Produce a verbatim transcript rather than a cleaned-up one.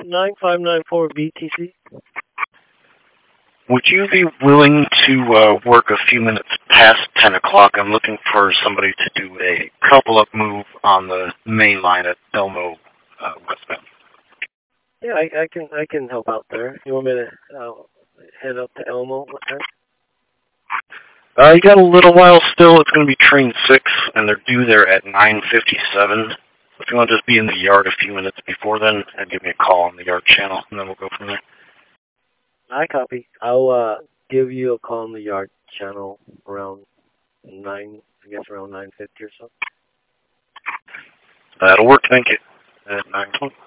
nine five nine four B T C. Would you be willing to uh, work a few minutes past ten o'clock? I'm looking for somebody to do a couple-up move on the main line at Elmo uh, westbound. Yeah, I, I can I can help out there. You want me to uh, head up to Elmo? What time? Uh, you got a little while still. It's going to be train six, and they're due there at nine fifty-seven. If you want to just be in the yard a few minutes before then, and give me a call on the yard channel, and then we'll go from there. I copy. I'll uh, give you a call on the yard channel around nine. I guess around nine fifty or so. That'll work. Thank you. At nine twenty.